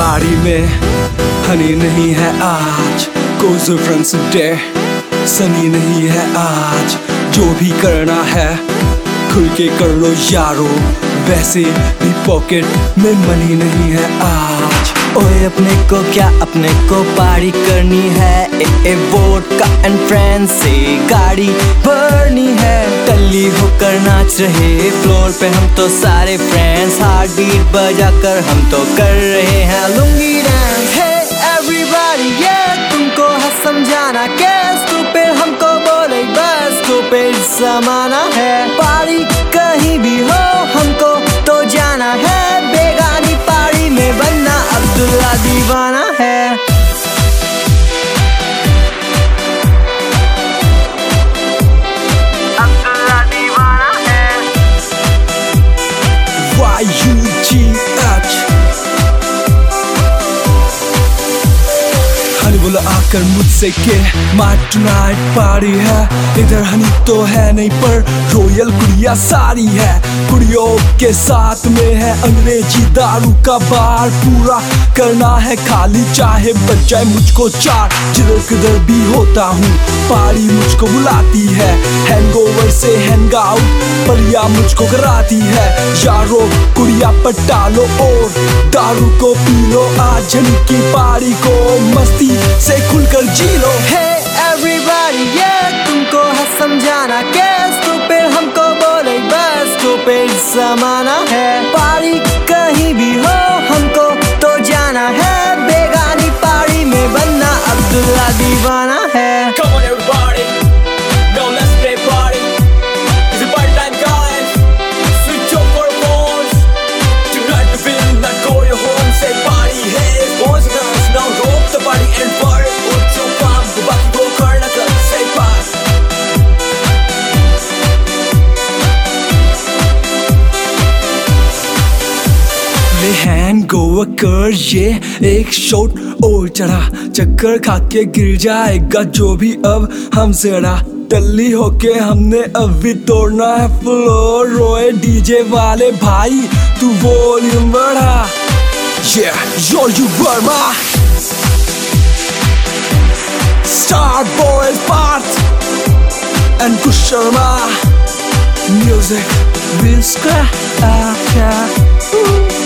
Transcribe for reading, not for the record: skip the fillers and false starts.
Party में हनी नहीं है आज, कोई फ्रेंड्स डे सनी नहीं है आज। जो भी करना है खुल के कर लो यारो, वैसे भी पॉकेट में मनी नहीं है आज। ओए अपने को क्या अपने को पार्टी करनी है, वोट का एंड फ्रेंड्स से गाड़ी भरनी है। टल्ली होकर नाच रहे फ्लोर पे हम तो सारे फ्रेंड्स, हार्ट बीट बजा कर हम तो कर रहे हैं लुंगी डांस। हे एवरीबॉडी ये तुमको है समझाना के स्टूपिड हमको बोले बस स्टूपिड जमाना है। पार्टी कहीं भी हो हमको तो जाना है, बेगानी पार्टी में बनना अब्दुल्ला दीवाना है। अब्दुल्ला दीवाना है। YUGH हनी बोला आकर मुझसे के माय टुनाइट पार्टी है। इधर हनी तो है नहीं पर रॉयल कुड़िया सारी है। कुड़ियों के साथ में है अंग्रेजी दारू का बार, पूरा करना है खाली चाहे बच जाए मुझको चार। जिधर किधर भी होता हूँ पार्टी मुझको बुलाती है, हैंगओवर से हैंग आउट परिया मुझको कराती है। यारो कुड़िया पटा लो और दारू को पी लो, आज हनी की पार्टी को मस्ती से खुलकर जी लो। हे एवरीबॉडी ये तुमको है समझाना के स्टूपिड हमको बोले बस स्टूपिड जमाना है। पार्टी कहीं भी हो हमको तो जाना है, बेगानी पार्टी में बनना अब्दुल्ला दीवाना है। Come on everybody, now let's play party. It's a party time guys, switch off your phones. Tonight we will not go your home, say party hey boys and girls, now rock the party and party. Put your palm, go back go karna kar, say party. ले hangover कर ये एक shot और चढ़ा, चक्कर खा के गिर जाएगा जो भी अब हमसे अड़ा। टल्ली होके हमने अभी तोड़ना है फ्लोर, रोए डीजे वाले भाई तू वॉल्यूम बढ़ा। Yeah, yo you Burma Star Boys Part and Kush Sharma Music Whisker